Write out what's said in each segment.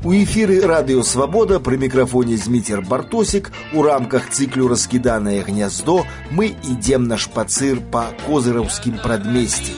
У эфіры радыё Свабода пры мікрафоне Зміцер Бартосік. У рамках цыклю «Раскіданае гняздо» мы ідзем на шпацыр па Козыраўскім прадмесці.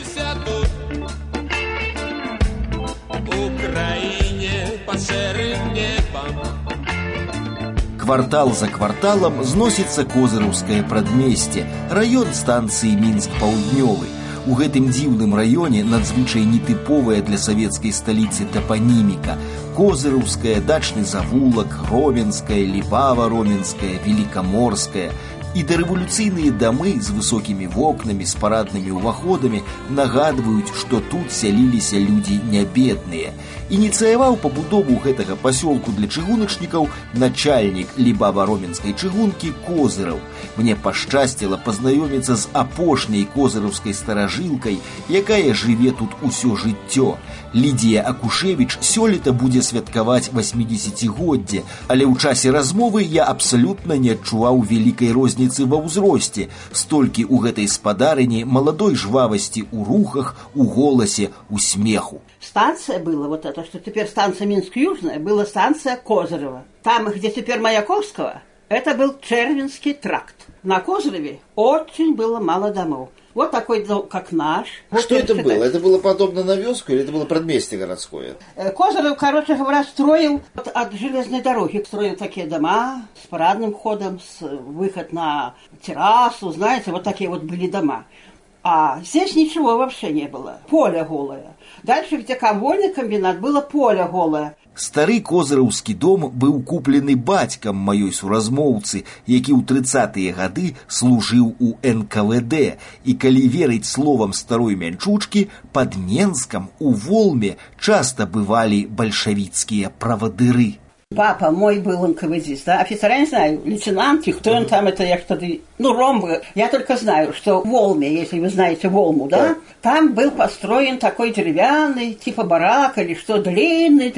Квартал за кварталам зносіцца Козыраўскае прадмесце, раён станцыі Мінск-Паўднёвы. У гэтым дзіўным раёне надзвычай нетыповая для савецкай сталіцы тапаніміка. Козыраўская, дачны завулак, Роменская, Лібава-Роменская, Велікаморская. І дарэвалюцыйныя дамы з высокімі вокнамі, з параднымі ўваходамі нагадваюць, што тут сяліліся людзі нябедныя. Ініцыяваў пабудову гэтага пасёлку для чыгуначнікаў начальнік Лібава-Роменскай чыгункі Козыраў. Мне пашчасціла пазнаёміцца з апошняй козыраўскай старажылкай, якая жыве тут усё жыццё. Лідія Акушевіч сёлета будзе святкаваць 80-годдзе, але ў часе размовы я абсалютна не адчуваў вялікай розніцы ва ўзросце. Столькі ў гэтай спадарыні маладой жвавасці ў рухах, у голасе, у смеху. Станция была, вот это, что теперь станция Минск-Южная, была станция Козырева. Там, где теперь Маяковского, это был Червинский тракт. На Козыреве очень было мало домов. Вот такой дом, как наш. Что это было? Это было подобно на вёску или это было предместье городское? Козырев, короче говоря, строил от железной дороги. Строил такие дома с парадным входом, с выход на террасу, знаете, вот такие вот были дома. А здесь ничего вообще не было. Поле голое. Дальше, где комвольный комбинат, было поле голое. Стары козыраўскі дом быў куплены бацькам маёй суразмоўцы, які ў 30-е гады служыў у НКВД. І калі верыць словам старой мянчучкі, пад Менскам у Волме часта бывалі бальшавіцкія правадыры. Папа мой был НКВДист, да? Офицера я не знаю, лейтенант, и кто он там, это я что-то... Ну, Ромбы. Я только знаю, что в Волме, если вы знаете Волму, да? Там был построен такой деревянный, типа барак или что, длинный.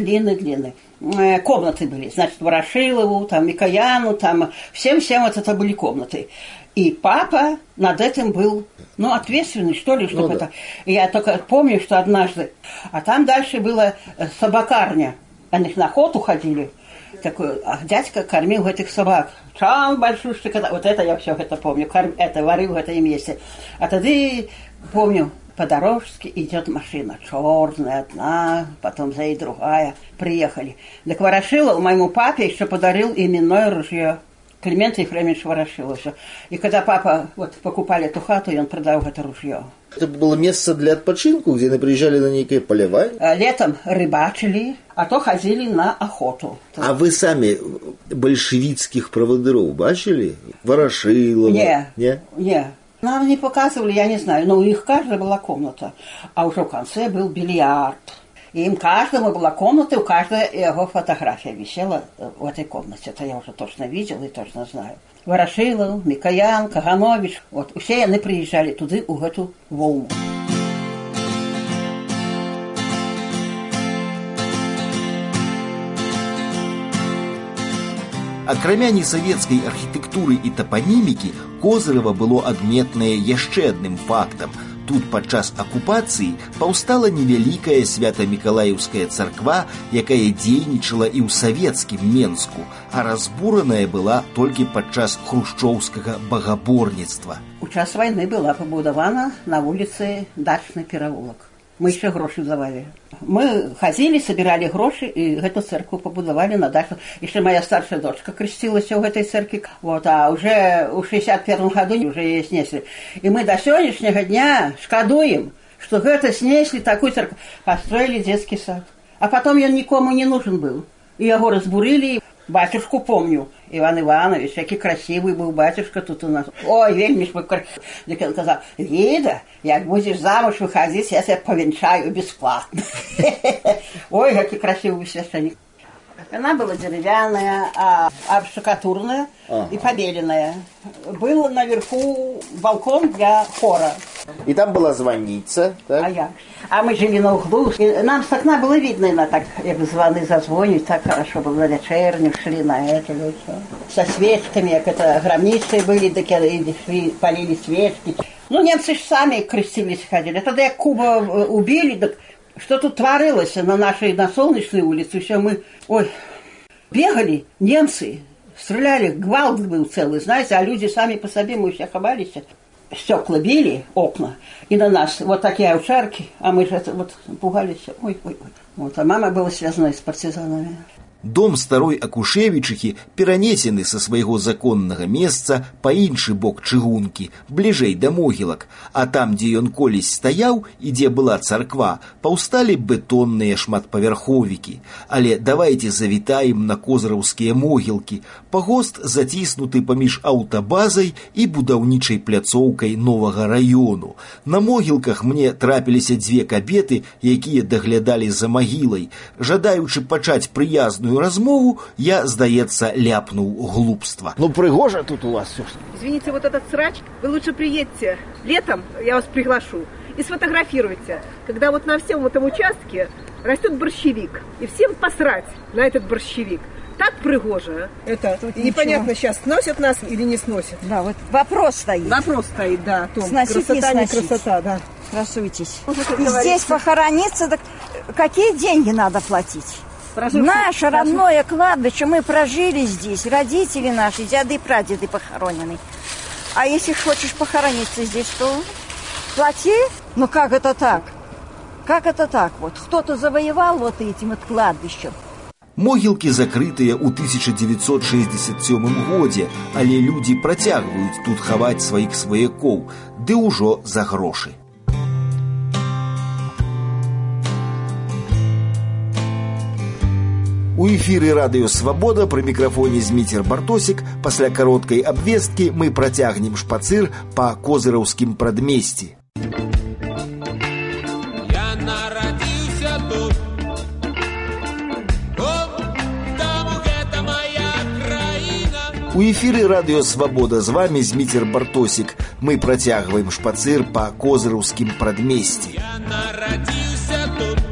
Комнаты были, значит, Ворошилову, там, Микояну, там, всем вот это были комнаты. И папа над этим был, ответственный, что ли, чтобы это... И я только помню, что однажды... А там дальше была собакарня. Они на охоту ходили. Такой дядька кормил этих собак. Там большущий, вот это я все это помню. Это варил в этом месте. А тогда, помню, по-дорожски идет машина. Черная одна, потом за ней другая. Приехали. Так Ворошилов моему папе еще подарил именное ружье. Климент Ефремович Ворошилов. И когда папа покупали эту хату, и он продал это ружье. Это было место для отпочинку, где они приезжали на некое полевание? Летом рыбачили, а то ходили на охоту. А вы сами большевицких проводыров бачили? Ворошилова? Не. Нам не показывали, я не знаю, но у них каждая была комната. А уже в конце был бильярд. И им каждому была комната, у каждой его фотография висела в этой комнате. Это я уже точно видел и точно знаю. Ворошилов, Микоян, Каганович. Все они приезжали туда, в эту Волму. Акрамя несавецкай архітэктуры і тапанімікі, Козырева было адметнае яшчэ адным фактам. Тут падчас акупацыі паўстала невялікая свята-мікалаеўская царква, якая дзейнічала і ў савецкім Менску, а разбураная была толькі падчас хрушчоўскага багаборніцтва. У час вайны была пабудавана на вуліцы дачны пераулак. Мы еще гроши давали. Мы ходили, собирали гроши, и эту церковь побудовали на дачу. Еще моя старшая дочка крестилась в этой церкви. А уже в 61 году уже ее снесли. И мы до сегодняшнего дня шкодуем, что это снесли такую церковь. Построили детский сад. А потом он никому не нужен был. И его разбурили. Батюшку помню, Иван Иванович, який красивий був батюшка тут у нас. Ой, вельми ж прекрасний. Він казав, Ліда, як будеш замуж виходити, я тебе повінчаю безплатно. Ой, який красивый священник. Она была деревянная, обштукатурная и побеленная. Был наверху балкон для хора. И там была звонница, так? А мы жили на углу. И нам с окна было видно, так, как звоны зазвонят, так хорошо было на вечерню, шли на это. Со свечками, как это гробницы были, так и шли, полили свечки. Немцы же сами крестились, ходили. Тогда как Куба убили, так что тут творилось на нашей, на Солнечной улице, все мы, бегали немцы, стреляли, гвалт был целый, знаете, а люди сами по себе, мы все ховались, стекла били, окна, и на нас вот такие овчарки, а мы же вот пугались, ой. Вот, а мама была связана с партизанами. Дом старой Акушевічыхі перанесены са свайго законнага месца па іншы бок чыгункі, бліжэй да могілак, а там, дзе ён колісь стаяў і дзе была царква, паўсталі бетонныя шматпавярховікі. Але давайте завітаем на козыраўскія могілкі. Пагост заціснуты паміж аўтабазай і будаўнічай пляцоўкай новага раёну. На могілках мне трапіліся дзве кабеты, якія даглядалі за магілай. Жадаючы пачаць прыязную размову, я, здаецца, ляпнул глупство. Ну, пригоже тут у вас все. Извините, вот этот срач, вы лучше приедьте летом, я вас приглашу, и сфотографируйте, когда вот на всем этом участке растет борщевик, и всем посрать на этот борщевик. Так пригоже. Это тут непонятно ничего. Сейчас сносят нас или не сносят. Да, вот вопрос стоит. Вопрос стоит, да, о том, сносить, красота, не красота, да. Красуйтесь. И здесь похорониться, так какие деньги надо платить? Наше родное кладбище, мы прожили здесь, родители наши, дяды и прадеды похоронены. А если хочешь похорониться здесь, то плати. Ну как это так? Как это так? Вот кто-то завоевал вот этим вот кладбищем. Могілкі закрытыя ў 1967 годзе, але людзі працягваюць тут хаваць сваіх сваякоў, ды ўжо за грошы. У эфіры радыё «Свабода» пры мікрафоне Зміцер Бартосік. Пасля кароткай абвесткі мы працягнем шпацыр па козыраўскім прадмесці. Я нарадзіўся тут, таму гэта моя краіна. У эфіры радыё «Свабода» з вами Зміцер Бартосік. Мы працягваем шпацыр па козыраўскім прадмесці. Я нарадзіўся тут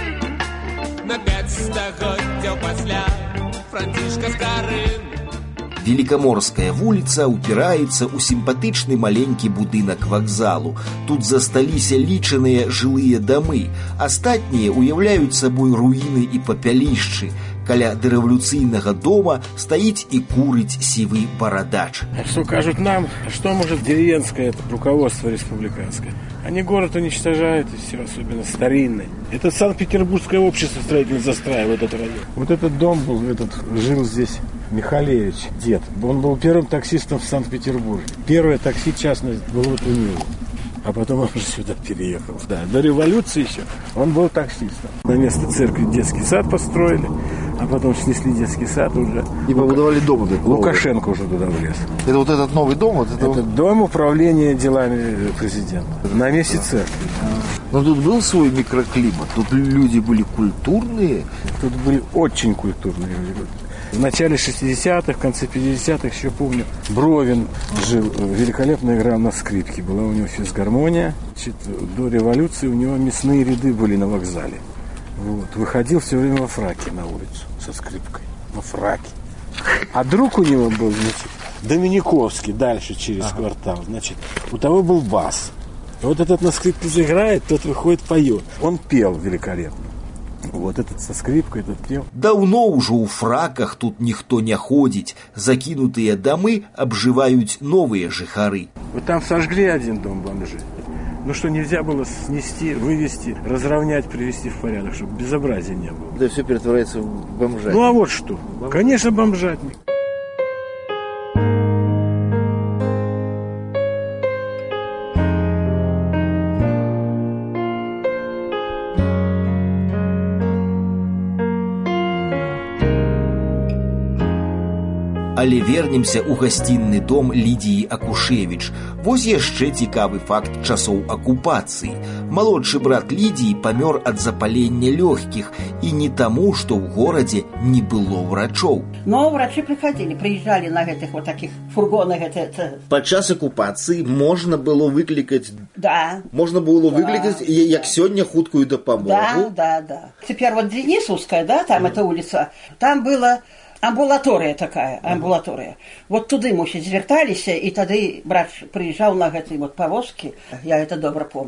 на 5 стагоддзяў пасля Францішка Скарын. Великоморская вуліца упираецца ў сімпатычны маленькі будынак вакзалу. Тут засталіся лічаныя жылыя дамы. Астатнія уяўляюць сабой руіны і папялішчы. Каля дорэвалюцыйнага дома стаіць і курыць сівы барадач. А что кажут нам? Что может деревенское руководство республиканское? Они город уничтожают, и все, особенно старинный. Это Санкт-Петербургское общество строительное застраивает этот район. Вот этот дом был, жил здесь Михалевич, дед. Он был первым таксистом в Санкт-Петербурге. Первое такси частное было вот у него. А потом он уже сюда переехал. Да, до революции еще он был таксистом. На место церкви детский сад построили, а потом снесли детский сад уже. И побудовали дом. Лукашенко уже туда влез. Это вот этот новый дом? Вот это дом управления делами президента. На месте церкви. Но тут был свой микроклимат. Тут люди были культурные. Тут были очень культурные люди. В начале 60-х, в конце 50-х, еще помню, Бровин жил, великолепно играл на скрипке. Была у него физгармония. До революции у него мясные ряды были на вокзале. Вот. Выходил все время во фраке на улицу со скрипкой. Во фраке. А друг у него был, значит, Доминиковский, дальше через квартал. Значит, у того был бас. И вот этот на скрипке заиграет, тот выходит, поет. Он пел великолепно. Вот этот со скрипкой, этот пел. Даўно ўжо ў фраках тут ніхто не ходзіць. Закінутыя дамы абжываюць новыя жыхары. Вот там сожгли один дом бомжей. Ну что, нельзя было снести, вывести, разровнять, привести в порядок, чтобы безобразия не было. Да все превращается в бомжатник. Ну а вот что. Конечно, бомжатник. Але вернемся ў гасцінны дом Лідіі Акушевіч. Вось яшчэ цікавы факт часоў акупацыі. Малодшы брат Лідіі памёр ад запалення лёгкіх, і не таму, што ў горадзе не было врачоў. Но врачи приезжали на гэтых вот таких фургонах. Падчас акупацыі можна было выклікаць. Да. Можна было выклікаць, як сёння, хуткую дапамогу. Да. Теперь вот Денисовская, да, там эта улица, там была амбулатория такая, амбулатория. Вот туды, мусить, зверталіся, и тады брат приезжал на гэтай вот повозке. Я это добра помню.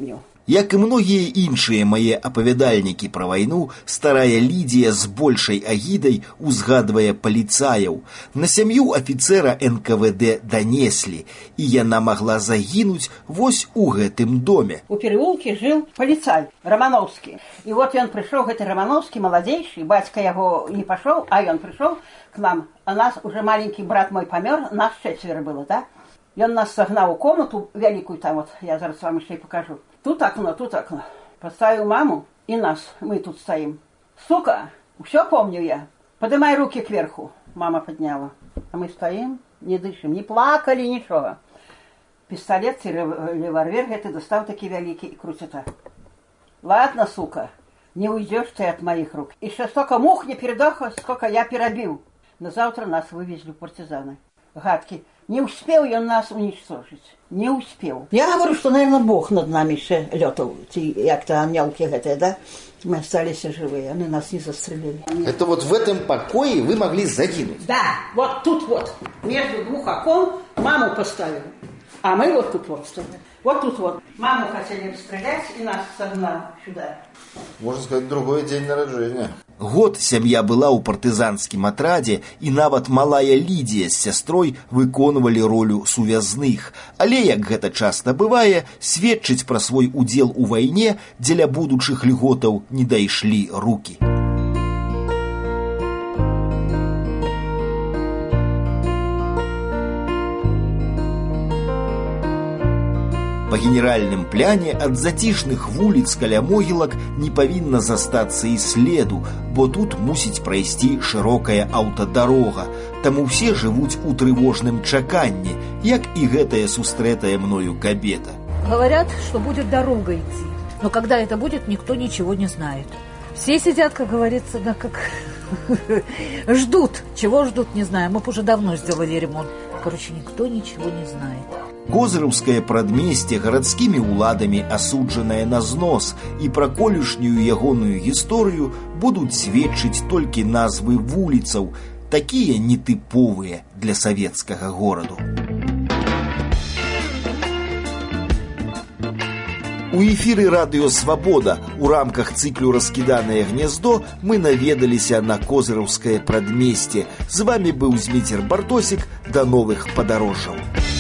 Як і многія іншыя мае апавядальнікі пра вайну, старая Лідія з большай агідай узгадвае паліцаяў. На сям'ю афіцэра НКВД данеслі, і яна магла загінуць вось у гэтым доме. У переулке жил полицай Романовский. И вот он пришел, гэты Романовский, молодейший, батька его не пошел, а он пришел к нам. А нас уже маленький брат мой помер, нас 4 было, да? И он нас согнал в комнату великую, там вот, я зараз вам еще и покажу. Тут окно. Поставил маму и нас, мы тут стоим. Сука, все помню я. Поднимай руки кверху. Мама подняла. А мы стоим, не дышим, не плакали, ничего. Пистолет и револьвер, это достал такие великие и крутит так. Ладно, сука, не уйдешь ты от моих рук. Еще столько мух не передохло, сколько я перебил. На завтра нас вывезли в партизаны. Гадки. Не успел он нас уничтожить. Не успел. Я говорю, что, наверное, Бог над нами еще летал. Як-то анелки гэтые, да? Мы остались живые, они нас не застрелили. Это вот в этом покое вы могли загинуть? Да, вот тут вот, между двух окон маму поставили. А мы вот тут вот стояли. Вот тут вот. Маму хотели расстрелять и нас согнали сюда. Можно сказать, другой день народжения. Год сям'я была ў партызанскім атрадзе, і нават малая Лідія з сястрой выконвалі ролю сувязных. Але, як гэта часта бывае, сведчыць пра свой удзел у вайне дзеля будучых льготаў не дайшлі рукі. Па генеральным пляне ад зацішных вуліц каля могілак не павінна застацца і следу, бо тут мусіць прайсці шырокая аўтадарога. Таму все жывуць у трывожным чаканні, як і гэтая сустрэтая мною кабета. Говорят, что будет дорога идти, но когда это будет, никто ничего не знает. Все сидят, как говорится, да как ждут. Чего ждут, не знаю. Мы бы уже давно сделали ремонт. Короче, никто ничего не знает. Козыраўскае прадмесце гарадскімі ўладамі асуджанае на знос, і пра колішнюю ягоную гісторыю будуць сведчыць толькі назвы вуліцаў, такія нетыповыя для савецкага гораду. У эфіры радыё «Свабода» у рамках цыклю «Раскіданае гняздо» мы наведаліся на козыраўскае прадмесце. З вамі быў Зміцер Бартосік. Да новых падарожжаў.